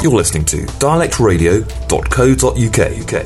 You're listening to dialectradio.co.uk.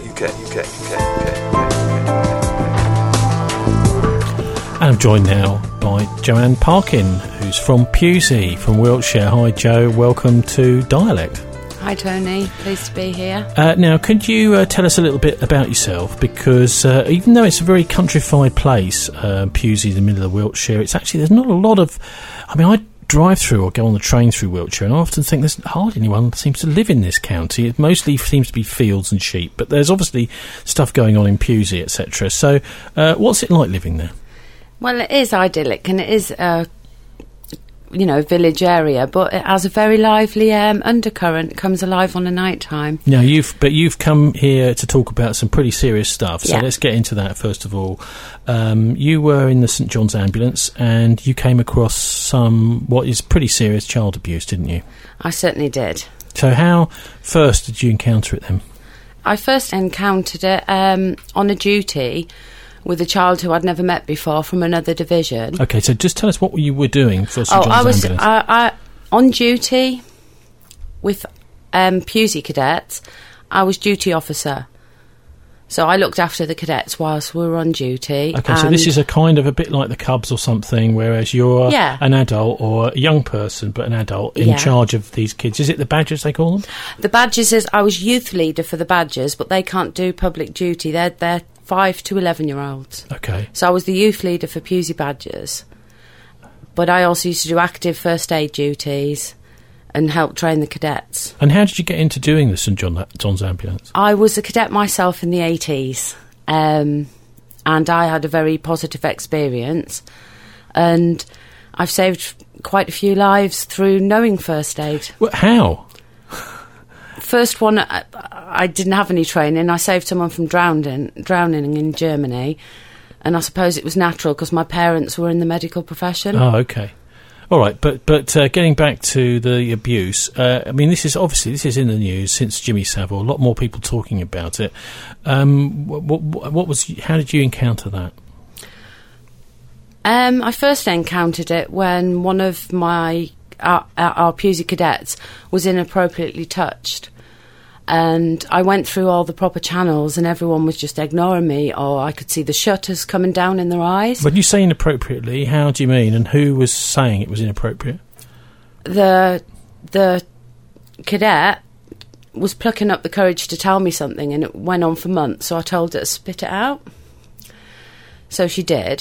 And I'm joined now by Joanne Parkin, who's from Pewsey, from Wiltshire. Hi, Jo. Welcome to Dialect. Hi, Tony. Pleased to be here. Now, could you tell us a little bit about yourself? Because even though it's a very countrified place, Pewsey, the middle of Wiltshire, it's actually, there's not a lot of... I mean, I drive through or go on the train through Wiltshire, and I often think there's hardly anyone seems to live in this county. It mostly seems to be fields and sheep, but there's obviously stuff going on in Pewsey, etc. So what's it like living there? Well, it is idyllic, and it is village area, but it has a very lively undercurrent. It comes alive on a night time. Now, you've come here to talk about some pretty serious stuff, so let's get into that first of all. You were in the St John's Ambulance, and you came across what is pretty serious child abuse, didn't you? I certainly did. So how first did you encounter it then? I first encountered it on a duty with a child who I'd never met before from another division. OK, so just tell us what you were doing for St John's Ambulance. I on duty with Pewsey cadets. I was duty officer. So I looked after the cadets whilst we were on duty. OK, so this is a bit like the Cubs or something, whereas you're an adult or a young person, but an adult in charge of these kids. Is it the Badgers they call them? The Badgers I was youth leader for the Badgers, but they can't do public duty. They're 5 to 11-year-olds. OK. So I was the youth leader for Pewsey Badgers. But I also used to do active first aid duties and help train the cadets. And how did you get into doing the St John's Ambulance? I was a cadet myself in the 80s. And I had a very positive experience. And I've saved quite a few lives through knowing first aid. Well, how? First one, I didn't have any training. I saved someone from drowning in Germany, and I suppose it was natural because my parents were in the medical profession. Oh, OK. All right, but getting back to the abuse, I mean, this is in the news since Jimmy Savile. A lot more people talking about it. How did you encounter that? I first encountered it when one of our Pewsey cadets was inappropriately touched. And I went through all the proper channels and everyone was just ignoring me, or I could see the shutters coming down in their eyes. When you say inappropriately, how do you mean? And who was saying it was inappropriate? The cadet was plucking up the courage to tell me something, and it went on for months, so I told her to spit it out. So she did,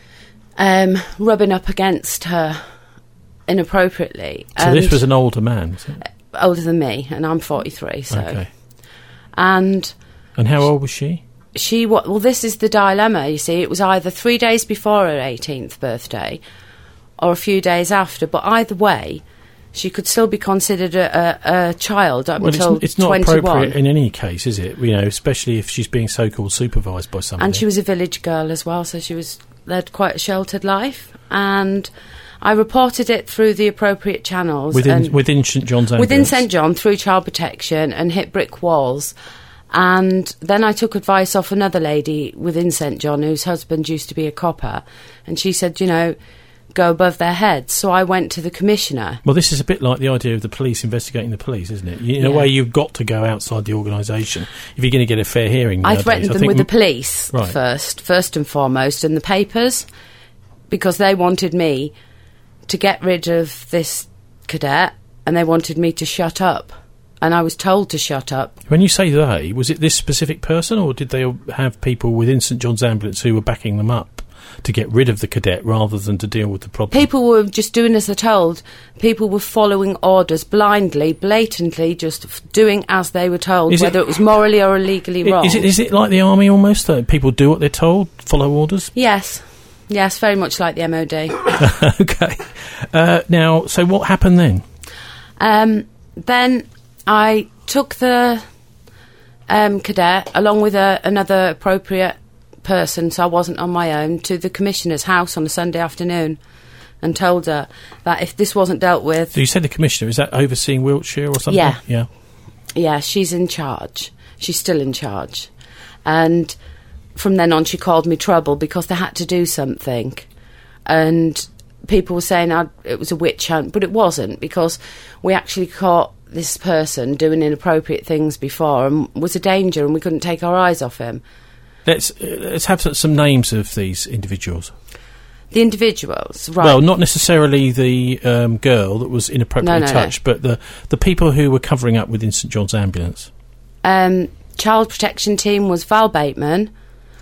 rubbing up against her inappropriately. So this was an older man, was it? Older than me, and I'm 43, so... Okay. And how old was she? Well, this is the dilemma, you see. It was either 3 days before her 18th birthday or a few days after, but either way, she could still be considered a child up until 21. It's not appropriate in any case, is it? You know, especially if she's being so-called supervised by somebody. And she was a village girl as well, so she led quite a sheltered life, and... I reported it through the appropriate channels. Within St John's Ambulance? Within St John, through child protection, and hit brick walls. And then I took advice off another lady within St John whose husband used to be a copper. And she said, go above their heads. So I went to the commissioner. Well, this is a bit like the idea of the police investigating the police, isn't it? In a way, you've got to go outside the organisation if you're going to get a fair hearing nowadays. I threatened them with the police first and foremost, and the papers, because they wanted me to get rid of this cadet, and they wanted me to shut up. And I was told to shut up. When you say they, was it this specific person, or did they have people within St John's Ambulance who were backing them up to get rid of the cadet rather than to deal with the problem? People were just doing as they're told. People were following orders blindly, blatantly, just doing as they were told, whether it was morally or illegally wrong. Is it like the army almost? People do what they're told, follow orders? Yes, very much like the MOD. OK. Now, so what happened then? Then I took the cadet, along with another appropriate person, so I wasn't on my own, to the commissioner's house on a Sunday afternoon and told her that if this wasn't dealt with... So you said the commissioner, is that overseeing Wiltshire or something? Yeah. Yeah, she's in charge. She's still in charge. And... from then on, she called me trouble because they had to do something. And people were saying it was a witch hunt, but it wasn't, because we actually caught this person doing inappropriate things before and was a danger, and we couldn't take our eyes off him. Let's have some names of these individuals. The individuals, right? Well, not necessarily the girl that was inappropriately touched, but the people who were covering up within St John's Ambulance. Child protection team was Val Bateman.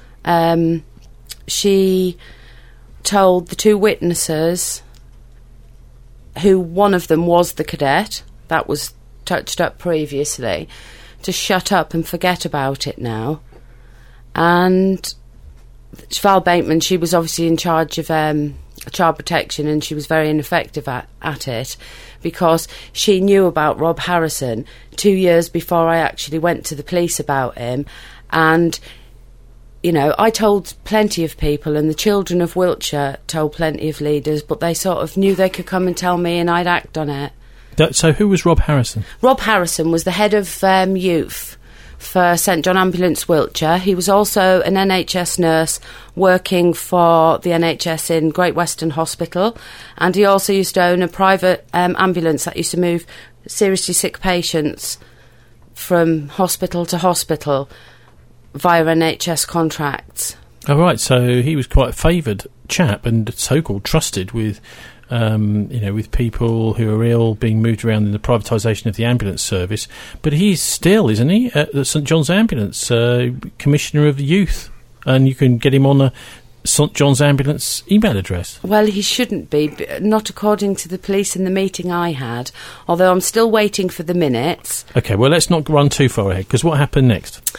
She told the two witnesses, who one of them was the cadet that was touched up previously, to shut up and forget about it now. And Val Bateman, she was obviously in charge of child protection, and she was very ineffective at it, because she knew about Rob Harrison 2 years before I actually went to the police about him. And, you know, I told plenty of people, and the children of Wiltshire told plenty of leaders, but they sort of knew they could come and tell me and I'd act on it. So who was Rob Harrison? Rob Harrison was the head of youth for St John Ambulance Wiltshire. He was also an NHS nurse working for the NHS in Great Western Hospital, and he also used to own a private ambulance that used to move seriously sick patients from hospital to hospital via NHS contracts. Oh, right, so he was quite a favoured chap and so-called trusted with with people who are ill being moved around in the privatisation of the ambulance service. But he's still, isn't he, at the St John's Ambulance, Commissioner of Youth, and you can get him on a St John's Ambulance email address. Well, he shouldn't be, not according to the police in the meeting I had, although I'm still waiting for the minutes. OK, well, let's not run too far ahead, because what happened next?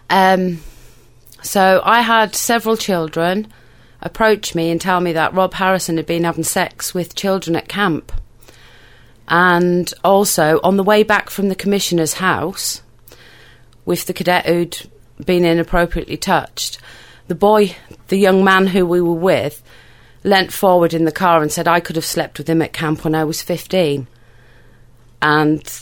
So I had several children approach me and tell me that Rob Harrison had been having sex with children at camp. And also, on the way back from the Commissioner's house, with the cadet who'd been inappropriately touched, the young man who we were with, leant forward in the car and said I could have slept with him at camp when I was 15. And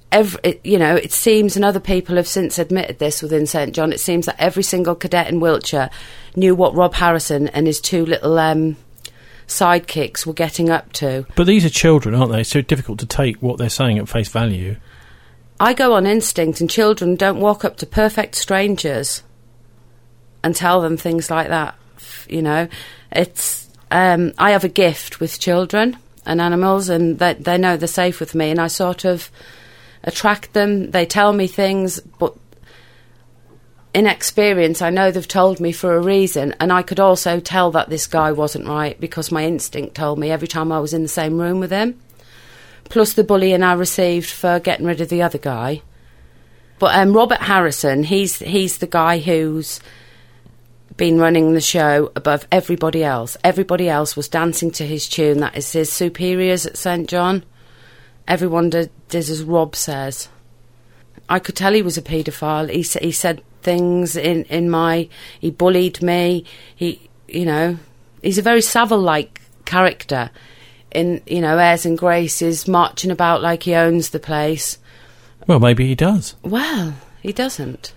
it seems, and other people have since admitted this within St John, it seems that every single cadet in Wiltshire knew what Rob Harrison and his two little sidekicks were getting up to. But these are children, aren't they? It's so difficult to take what they're saying at face value. I go on instinct, and children don't walk up to perfect strangers and tell them things like that. You know, it's I have a gift with children and animals, and they know they're safe with me, and I sort of attract them. They tell me things, but in experience I know they've told me for a reason, and I could also tell that this guy wasn't right because my instinct told me every time I was in the same room with him, plus the bullying I received for getting rid of the other guy. But Robert Harrison, he's the guy who's been running the show above everybody else. Everybody else was dancing to his tune. That is his superiors at St John. Everyone did as Rob says. I could tell he was a paedophile. He said things he bullied me. He's a very Savile-like character. In Airs and Graces, marching about like he owns the place. Well, maybe he does. Well, he doesn't.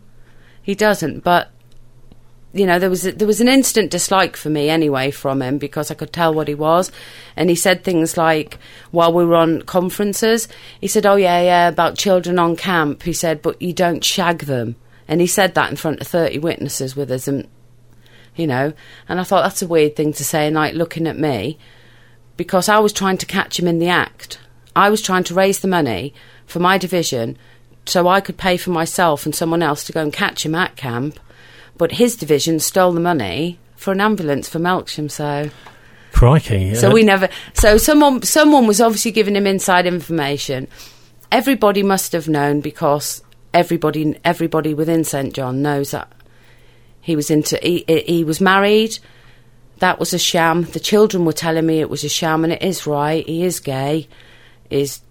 But there was an instant dislike for me anyway from him, because I could tell what he was. And he said things like, while we were on conferences, he said, oh yeah, about children on camp. He said, but you don't shag them. And he said that in front of 30 witnesses with us, and and I thought that's a weird thing to say, like looking at me, because I was trying to catch him in the act. I was trying to raise the money for my division so I could pay for myself and someone else to go and catch him at camp. But his division stole the money for an ambulance for Melksham, so... Crikey. So we never... So someone was obviously giving him inside information. Everybody must have known, because everybody within St John knows that he was he was married. That was a sham. The children were telling me it was a sham, and it is right. He is gay. He's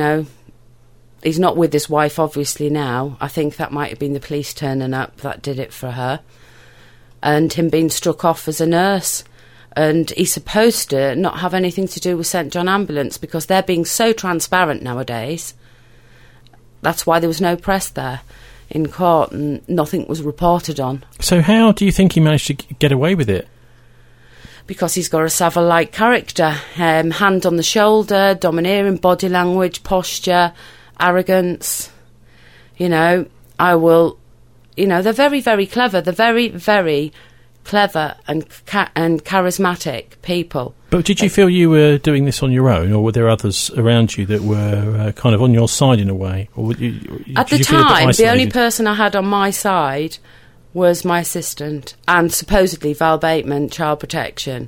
not with his wife, obviously, now. I think that might have been the police turning up that did it for her. And him being struck off as a nurse. And he's supposed to not have anything to do with St John Ambulance, because they're being so transparent nowadays. That's why there was no press there in court, and nothing was reported on. So how do you think he managed to get away with it? Because he's got a Savile-like character. Hand on the shoulder, domineering body language, posture, arrogance. You know, I will... You know, they're very, very clever. They're very, very clever and charismatic people. But did you feel you were doing this on your own, or were there others around you that were kind of on your side in a way? Or at the time, the only person I had on my side was my assistant and supposedly Val Bateman, Child Protection.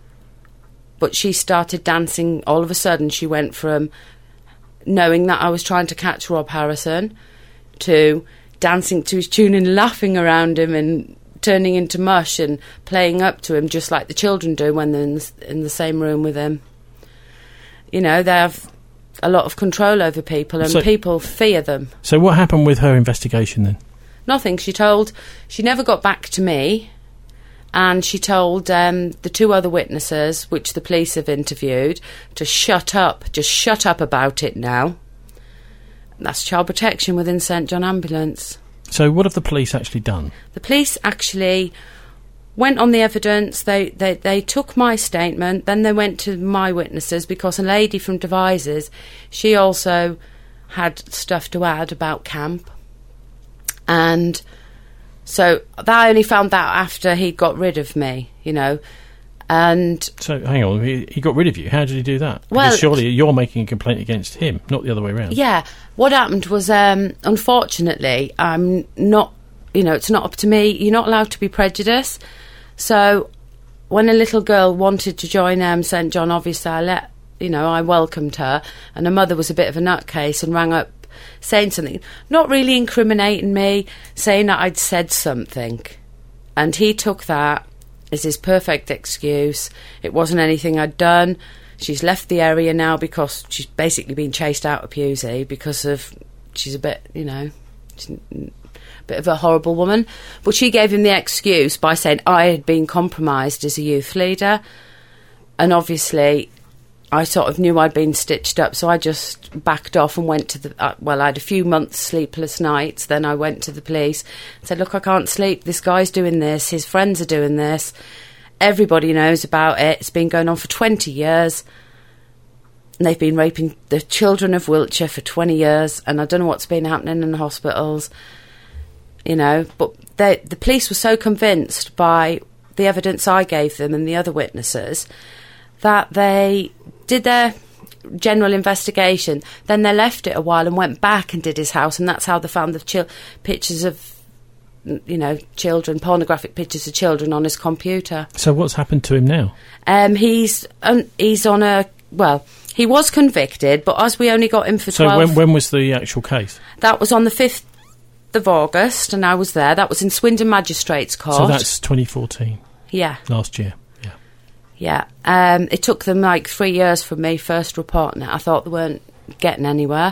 But she started dancing. All of a sudden, she went from knowing that I was trying to catch Rob Harrison to dancing to his tune and laughing around him and turning into mush and playing up to him just like the children do when they're in the same room with him. You know, they have a lot of control over people and people fear them. So what happened with her investigation then? Nothing. She never got back to me, and she told the two other witnesses, which the police have interviewed, to shut up. Just shut up about it now. That's Child Protection within St John Ambulance. So what have the police actually done? The police actually went on the evidence. They took my statement. Then they went to my witnesses, because a lady from Devizes, she also had stuff to add about camp. And so I only found that after he'd got rid of me, you know. And so, hang on, he got rid of you. How did he do that? Well, because surely you're making a complaint against him, not the other way around. Yeah. What happened was, unfortunately, I'm not, you know, it's not up to me. You're not allowed to be prejudiced. So when a little girl wanted to join St John, obviously I welcomed her. And her mother was a bit of a nutcase and rang up saying something, not really incriminating me, saying that I'd said something. And he took that as his perfect excuse. It wasn't anything I'd done. She's left the area now because she's basically been chased out of Pusey because of, she's a bit, you know, she's a bit of a horrible woman. But she gave him the excuse by saying I had been compromised as a youth leader. And obviously I sort of knew I'd been stitched up, so I just backed off and went to the... I had a few months sleepless nights. Then I went to the police and said, look, I can't sleep. This guy's doing this. His friends are doing this. Everybody knows about it. It's been going on for 20 years. And they've been raping the children of Wiltshire for 20 years, and I don't know what's been happening in the hospitals, you know. But the police were so convinced by the evidence I gave them and the other witnesses that they did their general investigation. Then they left it a while and went back and did his house, and that's how they found the pictures of, you know, children, pornographic pictures of children on his computer. So what's happened to him now? He's on a... Well, he was convicted, but as we only got him for 12... So when was the actual case? That was on the 5th of August, and I was there. That was in Swindon Magistrates Court. So that's 2014? Yeah. Last year? Yeah. It took them like 3 years from me first reporting it. I thought they weren't getting anywhere.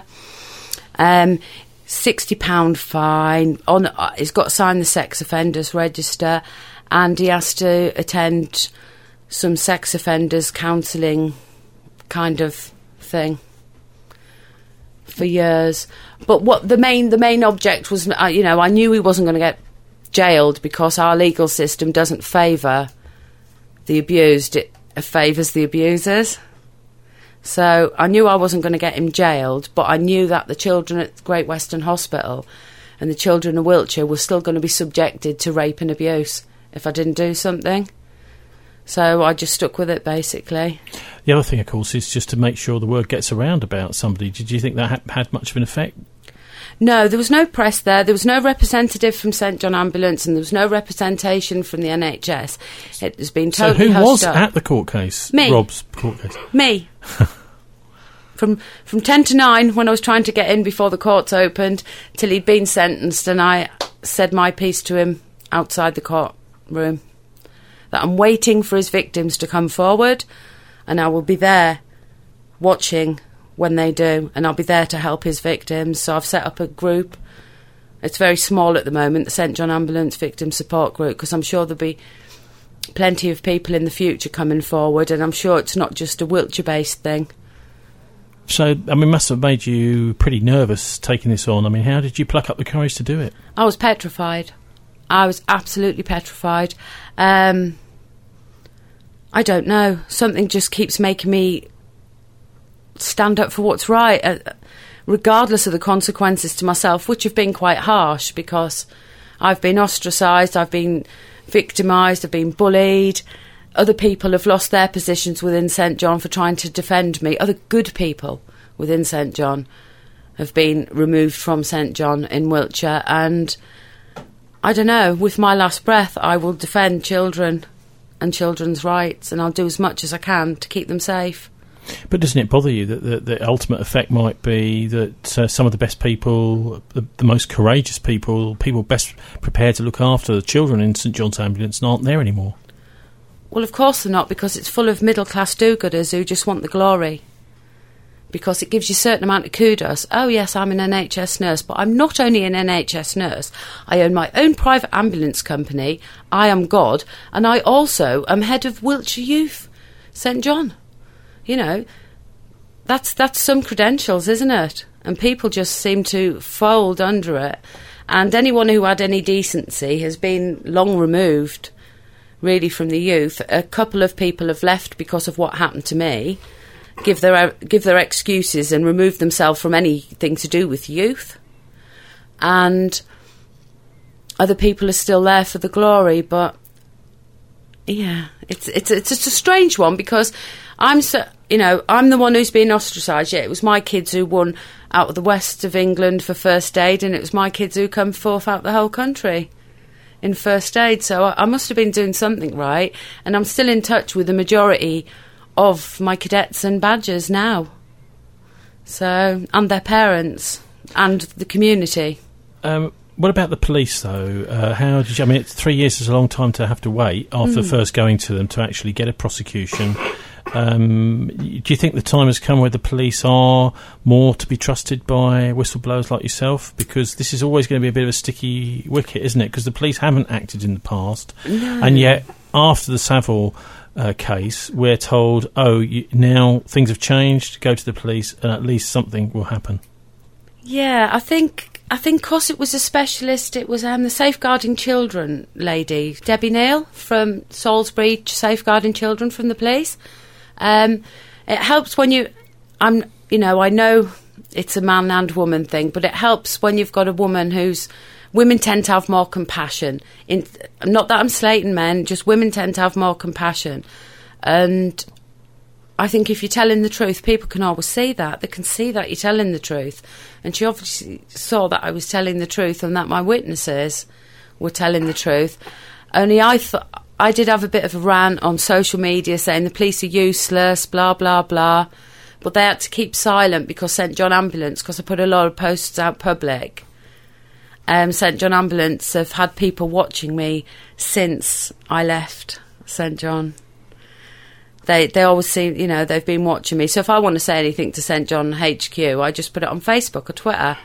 £60 fine. He's got to sign the sex offenders register, and he has to attend some sex offenders counselling kind of thing for years. But what the main object was, you know, I knew he wasn't going to get jailed because our legal system doesn't favour the abused, it favours the abusers. So I knew I wasn't going to get him jailed, but I knew that the children at Great Western Hospital and the children of Wiltshire were still going to be subjected to rape and abuse if I didn't do something. So I just stuck with it, basically. The other thing, of course, is just to make sure the word gets around about somebody. Did you think that had much of an effect? No, there was no press there. There was no representative from St John Ambulance, and there was no representation from the NHS. It has been totally So who was up. at the court case? Me. Rob's court case? Me. From 10 to 9, when I was trying to get in before the courts opened, till he'd been sentenced, and I said my piece to him outside the courtroom, that I'm waiting for his victims to come forward, and I will be there watching when they do, and I'll be there to help his victims. So I've set up a group. It's very small at the moment, the St John Ambulance Victim Support Group, because I'm sure there'll be plenty of people in the future coming forward, and I'm sure it's not just a Wiltshire-based thing. So, I mean, must have made you pretty nervous taking this on. I mean, how did you pluck up the courage to do it? I was petrified. I was absolutely petrified. I don't know. Something just keeps making me stand up for what's right. regardless of the consequences to myself, which have been quite harsh because I've been ostracised, I've been victimised, I've been bullied. Other people have lost their positions within St John for trying to defend me. Other good people within St John have been removed from St John in Wiltshire, and I don't know, with my last breath I will defend children and children's rights, and I'll do as much as I can to keep them safe. But doesn't it bother you that the ultimate effect might be that some of the best people, the most courageous people best prepared to look after the children in St John's Ambulance aren't there anymore? Well, of course they're not, because it's full of middle-class do-gooders who just want the glory. Because it gives you a certain amount of kudos. Oh, yes, I'm an NHS nurse, but I'm not only an NHS nurse. I own my own private ambulance company. I am God. And I also am head of Wiltshire Youth, St John. You know, that's some credentials, isn't it? And people just seem to fold under it. And anyone who had any decency has been long removed, really, from the youth. A couple of people have left because of what happened to me, give their excuses and remove themselves from anything to do with youth. And other people are still there for the glory, but yeah, it's a strange one, because I'm the one who's been ostracised. Yeah, it was my kids who won out of the west of England for first aid, and it was my kids who come fourth out the whole country in first aid. So I must have been doing something right, and I'm still in touch with the majority of my cadets and badgers now. So, and their parents and the community. What about the police, though? How did you? I mean, 3 years is a long time to have to wait after first going to them to actually get a prosecution. Do you think the time has come where the police are more to be trusted by whistleblowers like yourself? Because this is always going to be a bit of a sticky wicket, isn't it? Because the police haven't acted in the past, and yet after the Savile case, we're told, now things have changed, go to the police and at least something will happen. Yeah, I think because it was a specialist, it was the Safeguarding Children lady, Debbie Neal from Salisbury, Safeguarding Children from the police. It helps when I know it's a man and woman thing, but it helps when you've got a woman women tend to have more compassion. Not that I'm slating men, just women tend to have more compassion. And I think if you're telling the truth, people can always see that. They can see that you're telling the truth. And she obviously saw that I was telling the truth and that my witnesses were telling the truth. Only I did have a bit of a rant on social media saying the police are useless, blah, blah, blah. But they had to keep silent because St John Ambulance, because I put a lot of posts out public. St John Ambulance have had people watching me since I left St John. They always seem, they've been watching me. So if I want to say anything to St John HQ, I just put it on Facebook or Twitter,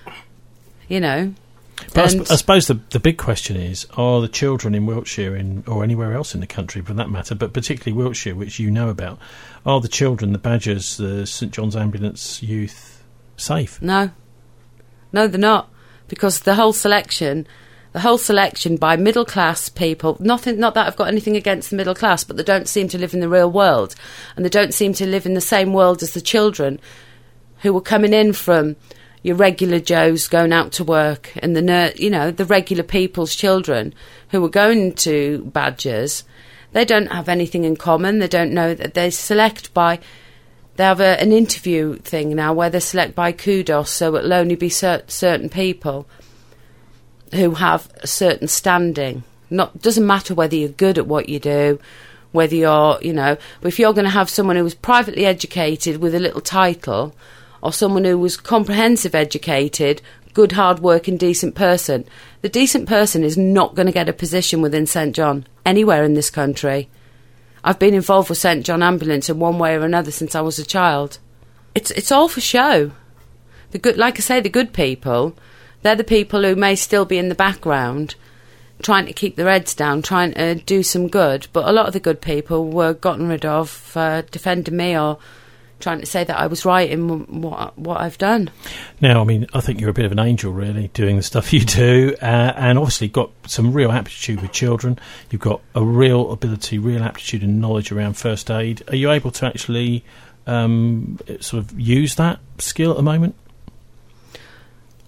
But I suppose the big question is, are the children in Wiltshire or anywhere else in the country for that matter, but particularly Wiltshire, which you know about, are the children, the badgers, the St John's Ambulance youth safe? No, they're not. Because the whole selection by middle-class people, not that I've got anything against the middle class, but they don't seem to live in the real world, and they don't seem to live in the same world as the children who were coming in from your regular Joes going out to work, and the regular people's children who were going to badgers. They don't have anything in common. They don't know that they have an interview thing now where they select by kudos, so it'll only be certain people who have a certain standing. Doesn't matter whether you're good at what you do, whether you're, but if you're going to have someone who was privately educated with a little title, or someone who was comprehensive educated, good, hard-working, decent person, the decent person is not going to get a position within St John anywhere in this country. I've been involved with St John Ambulance in one way or another since I was a child. It's all for show. The good people, they're the people who may still be in the background, trying to keep their heads down, trying to do some good. But a lot of the good people were gotten rid of for defending me or trying to say that I was right in what I've done. Now, I mean, I think you're a bit of an angel, really, doing the stuff you do, and obviously got some real aptitude with children. You've got a real ability, real aptitude and knowledge around first aid. Are you able to actually sort of use that skill at the moment?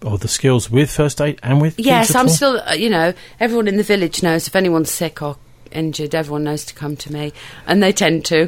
or the skills with first aid and with kids? Yes, at I'm all? still, everyone in the village knows if anyone's sick or injured, everyone knows to come to me, and they tend to.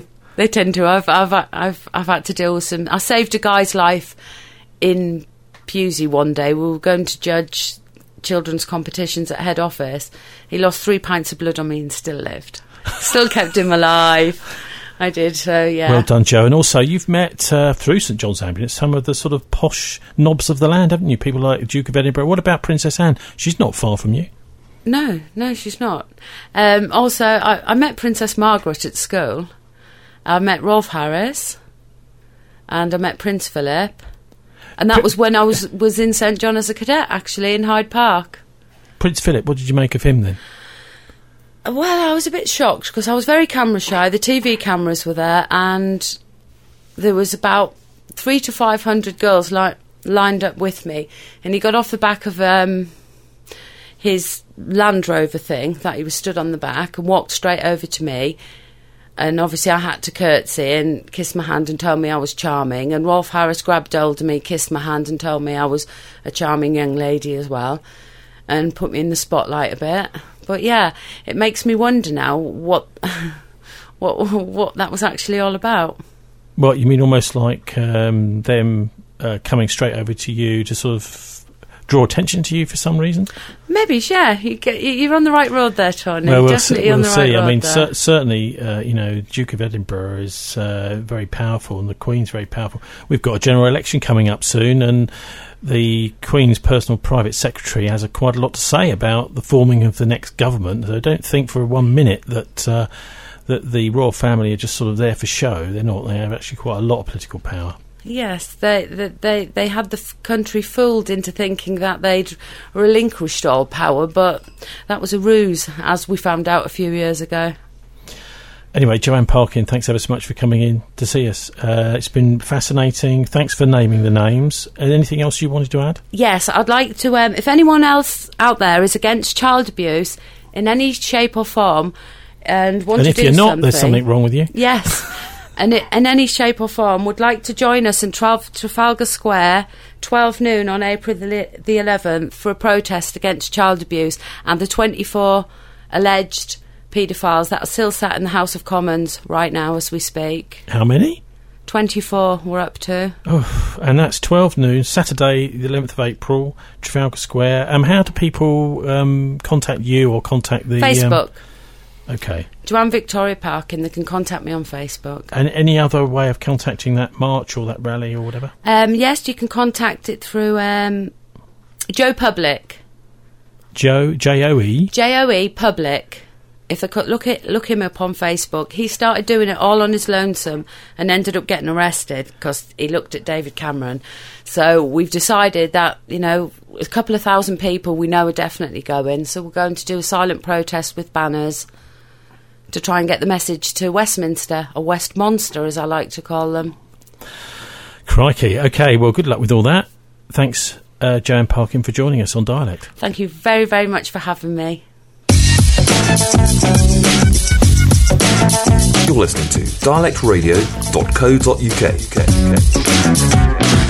I've had to deal with some. I saved a guy's life in Pewsey one day. We were going to judge children's competitions at head office. He lost 3 pints of blood on me and still lived. Still kept him alive. I did, so yeah. Well done, Joe. And also, you've met, through St John's Ambulance, some of the sort of posh knobs of the land, haven't you? People like the Duke of Edinburgh. What about Princess Anne? She's not far from you. No, she's not. Also, I met Princess Margaret at school. I met Rolf Harris. And I met Prince Philip. And that was when I was in St John as a cadet, actually, in Hyde Park. Prince Philip, what did you make of him then? Well, I was a bit shocked because I was very camera shy. The TV cameras were there, and there was about 300 to 500 girls lined up with me. And he got off the back of his Land Rover thing that he was stood on the back and walked straight over to me. And obviously I had to curtsy and kiss my hand and tell me I was charming. And Rolf Harris grabbed hold of me, kissed my hand and told me I was a charming young lady as well, and put me in the spotlight a bit. But yeah, it makes me wonder now what that was actually all about. What, you mean almost like them coming straight over to you to sort of draw attention to you for some reason? Maybe, yeah. You're on the right road there, Tony. Well, Definitely on the right road. I mean, there. certainly, Duke of Edinburgh is very powerful, and the Queen's very powerful. We've got a general election coming up soon, and the Queen's personal private secretary has quite a lot to say about the forming of the next government. So I don't think for 1 minute that the royal family are just sort of there for show. They're not. They have actually quite a lot of political power. Yes, they had the country fooled into thinking that they'd relinquished all power, but that was a ruse, as we found out a few years ago. Anyway, Joanne Parkin, thanks ever so much for coming in to see us. It's been fascinating. Thanks for naming the names. Anything else you wanted to add? Yes, I'd like to, if anyone else out there is against child abuse in any shape or form and want to do something... And if you're not, there's something wrong with you. Yes. And in any shape or form would like to join us in Trafalgar Square, 12 noon on April the 11th for a protest against child abuse and the 24 alleged paedophiles that are still sat in the House of Commons right now as we speak. How many? 24 we're up to. Oh, and that's 12 noon, Saturday the 11th of April, Trafalgar Square. How do people contact you or contact the... Facebook. Okay. Joanne Victoria Parkin, they can contact me on Facebook. And any other way of contacting that march or that rally or whatever? Yes, you can contact it through Joe Public. Joe, J-O-E? J-O-E, Public. If they could look him up on Facebook. He started doing it all on his lonesome and ended up getting arrested because he looked at David Cameron. So we've decided that, a couple of thousand people we know are definitely going. So we're going to do a silent protest with banners to try and get the message to Westminster, or Westmonster as I like to call them. Crikey. OK, well, good luck with all that. Thanks, Joanne Parkin, for joining us on Dialect. Thank you very, very much for having me. You're listening to dialectradio.co.uk.